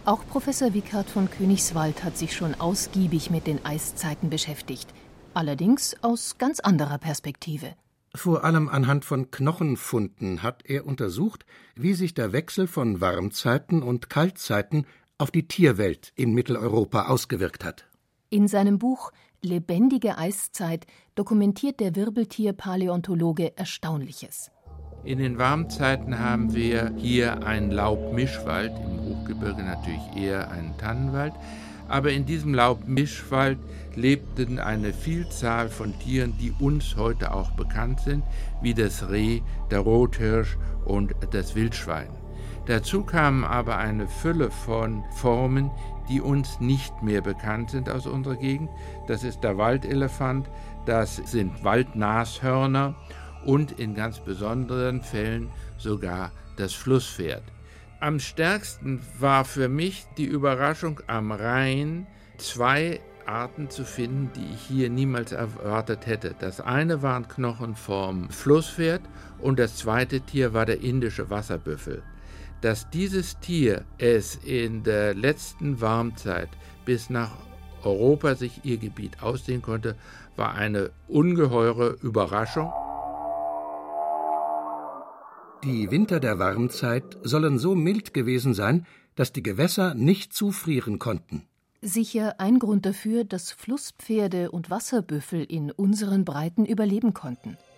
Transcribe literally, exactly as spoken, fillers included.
Auch Professor Wickhardt von Königswald hat sich schon ausgiebig mit den Eiszeiten beschäftigt. Allerdings aus ganz anderer Perspektive. Vor allem anhand von Knochenfunden hat er untersucht, wie sich der Wechsel von Warmzeiten und Kaltzeiten auf die Tierwelt in Mitteleuropa ausgewirkt hat. In seinem Buch »Lebendige Eiszeit« dokumentiert der Wirbeltier-Paläontologe Erstaunliches. In den Warmzeiten haben wir hier einen Laubmischwald, im Hochgebirge natürlich eher einen Tannenwald. Aber in diesem Laubmischwald lebten eine Vielzahl von Tieren, die uns heute auch bekannt sind, wie das Reh, der Rothirsch und das Wildschwein. Dazu kamen aber eine Fülle von Formen, die uns nicht mehr bekannt sind aus unserer Gegend. Das ist der Waldelefant, das sind Waldnashörner und in ganz besonderen Fällen sogar das Flusspferd. Am stärksten war für mich die Überraschung, am Rhein zwei Arten zu finden, die ich hier niemals erwartet hätte. Das eine waren Knochen vom Flusspferd und das zweite Tier war der indische Wasserbüffel. Dass dieses Tier es in der letzten Warmzeit bis nach Europa sich ihr Gebiet ausdehnen konnte, war eine ungeheure Überraschung. Die Winter der Warmzeit sollen so mild gewesen sein, dass die Gewässer nicht zufrieren konnten. Sicher ein Grund dafür, dass Flusspferde und Wasserbüffel in unseren Breiten überleben konnten.